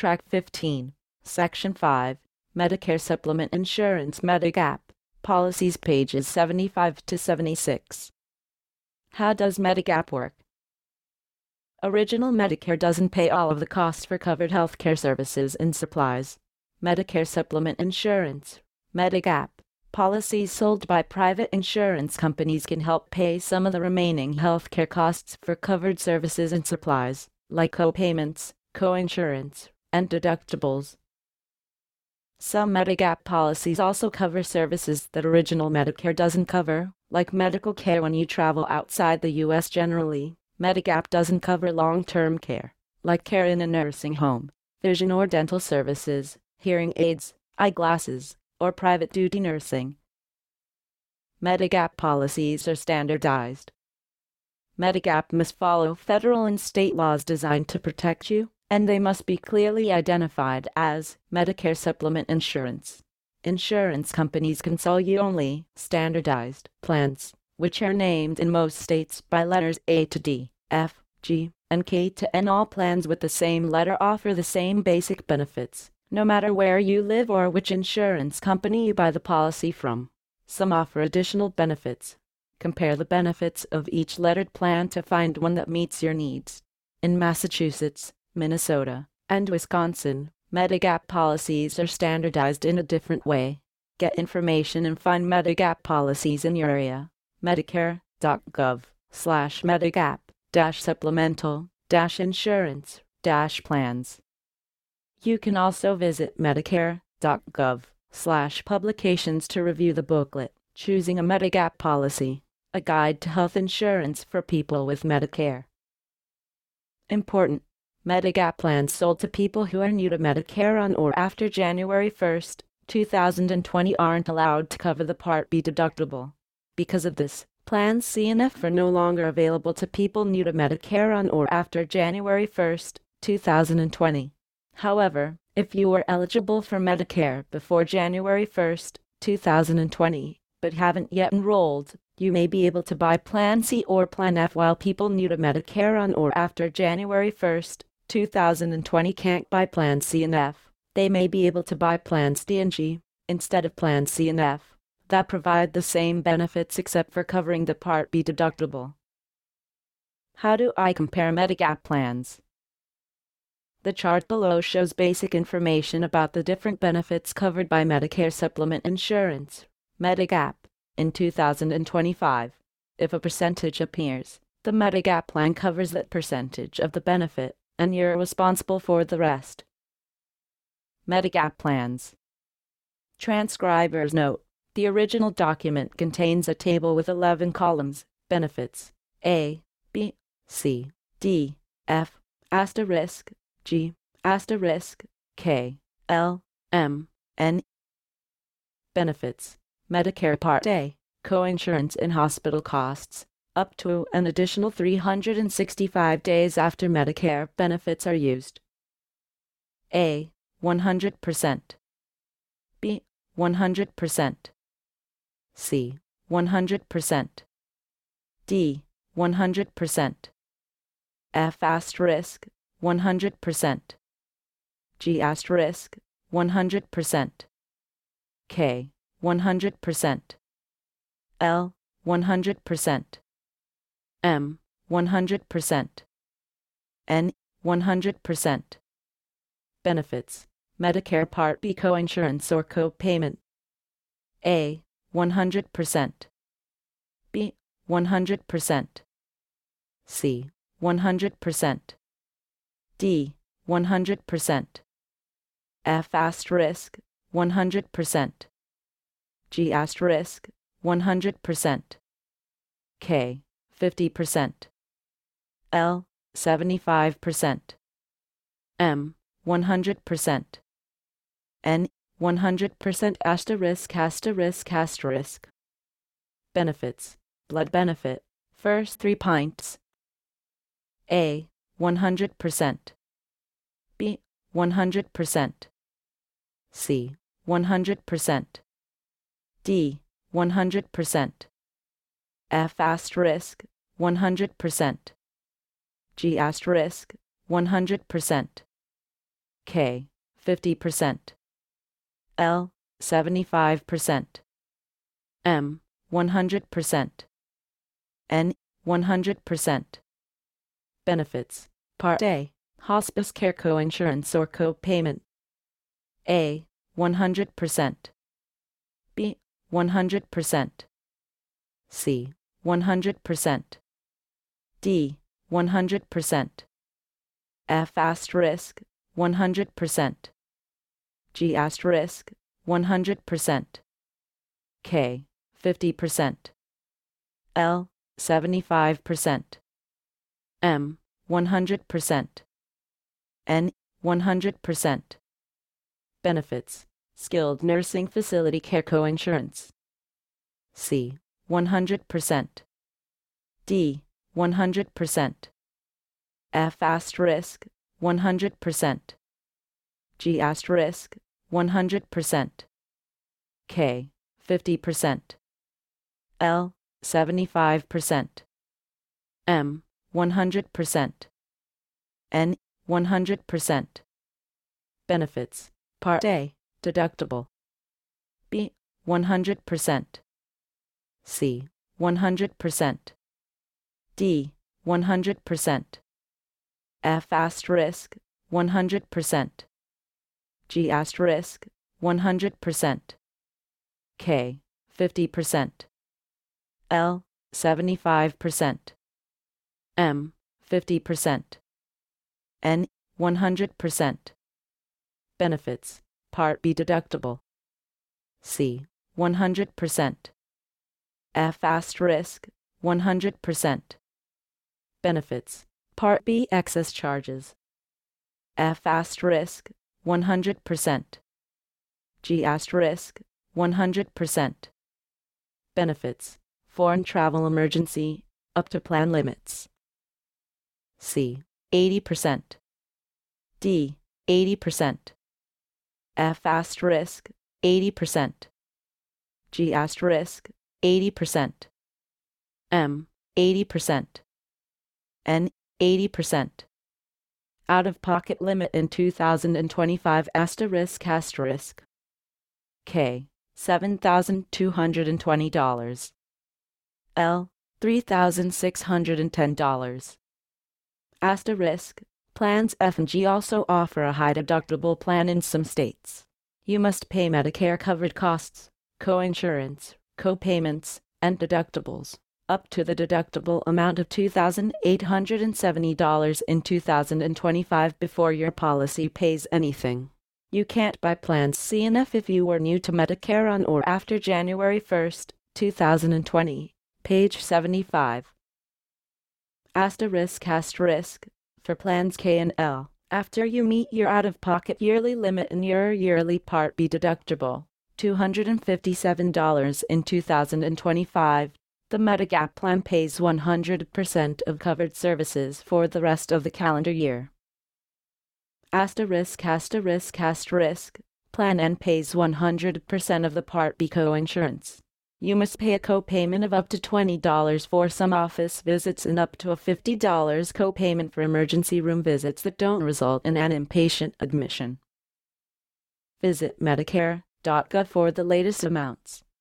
Track 15, Section 5, Medicare Supplement Insurance Medigap, Policies pages 75 to 76. How does Medigap work? Original Medicare doesn't pay all of the costs for covered healthcare services and supplies. Medicare Supplement Insurance, Medigap, policies sold by private insurance companies can help pay some of the remaining healthcare costs for covered services and supplies, like co-payments, co-insurance, and deductibles. Some Medigap policies also cover services that original Medicare doesn't cover, like medical care when you travel outside the U.S. Generally, Medigap doesn't cover long-term care, like care in a nursing home, vision or dental services, hearing aids, eyeglasses, or private duty nursing. Medigap policies are standardized. Medigap must follow federal and state laws designed to protect you, and they must be clearly identified as Medicare Supplement Insurance. Insurance companies can sell you only standardized plans, which are named in most states by letters A to D, F, G, and K to N. All plans with the same letter offer the same basic benefits, no matter where you live or which insurance company you buy the policy from. Some offer additional benefits. Compare the benefits of each lettered plan to find one that meets your needs. In Massachusetts, Minnesota, and Wisconsin, Medigap policies are standardized in a different way. Get information and find Medigap policies in your area. Medicare.gov/Medigap-supplemental-insurance-plans. You can also visit medicare.gov/publications to review the booklet, Choosing a Medigap Policy, a guide to health insurance for people with Medicare. Important. Medigap plans sold to people who are new to Medicare on or after January 1, 2020 aren't allowed to cover the Part B deductible. Because of this, plans C and F are no longer available to people new to Medicare on or after January 1, 2020. However, if you were eligible for Medicare before January 1, 2020, but haven't yet enrolled, you may be able to buy Plan C or Plan F, while people new to Medicare on or after January 1, 2020 can't buy Plan C and F. They may be able to buy Plans D and G, instead of Plan C and F, that provide the same benefits except for covering the Part B deductible. How do I compare Medigap plans? The chart below shows basic information about the different benefits covered by Medicare Supplement Insurance, Medigap, in 2025. If a percentage appears, the Medigap plan covers that percentage of the benefit, and you're responsible for the rest. Medigap plans. Transcriber's note: the original document contains a table with 11 columns, benefits, A, B, C, D, F, asterisk, G, asterisk, K, L, M, N. Benefits. Medicare Part A, coinsurance and hospital costs, up to an additional 365 days after Medicare benefits are used. A, 100%. B, 100%. C, 100%. D, 100%. F asterisk, 100%. G asterisk, 100%. K, 100%. L, 100%. M, 100%. N, 100%. Benefits. Medicare Part B coinsurance or co-payment. A, 100%. B, 100%. C, 100%. D, 100%. F asterisk, 100%. G asterisk, 100%. K, 50%. L, 75%. M, 100%. N, 100% asterisk asterisk asterisk. Benefits. Blood benefit. First 3 pints. A, 100%. B, 100%. C, 100%. D, 100%. F asterisk, 100%. G asterisk, 100%. K. 50%. L. 75%. M. 100%. N. 100%. Benefits. Part A. Hospice care coinsurance or co-payment. A. 100%. B. 100%. C. 100%. D. 100%. F asterisk 100%. G asterisk 100%. K. 50%. L. 75%. M. 100%. N. 100%. Benefits. Skilled nursing facility care coinsurance. C. 100%. D. 100%. F asterisk 100%. G asterisk 100%. K. 50%. L. 75%. M. 100%. N. 100%. Benefits. Part A. Deductible. B. 100%. C. 100%. D. 100%. F asterisk 100%. G asterisk 100%. K. 50%. L. 75%. M. 50%. N. 100%. Benefits. Part B. Deductible. C. 100%. F asterisk 100%. Benefits. Part B. Excess charges. F asterisk 100%. G asterisk 100%. Benefits. Foreign travel emergency, up to plan limits. C. 80%. D. 80%. F asterisk 80%. G asterisk 80%. M. 80%. N. 80%. Out-of-pocket limit in 2025 asterisk asterisk. K. $7,220. L. $3,610. Asterisk. Plans F and G also offer a high deductible plan in some states. You must pay Medicare-covered costs, co-insurance, co-payments, and deductibles, up to the deductible amount of $2,870 in 2025 before your policy pays anything. You can't buy plans C and F if you were new to Medicare on or after January 1, 2020, page 75. Asterisk asterisk. For plans K and L, after you meet your out-of-pocket yearly limit in your yearly Part B deductible, $257 in 2025, the Medigap plan pays 100% of covered services for the rest of the calendar year. Asterisk asterisk asterisk. Plan N pays 100% of the Part B co-insurance. You must pay a co-payment of up to $20 for some office visits and up to a $50 co-payment for emergency room visits that don't result in an inpatient admission. Visit Medicare.gov for the latest amounts.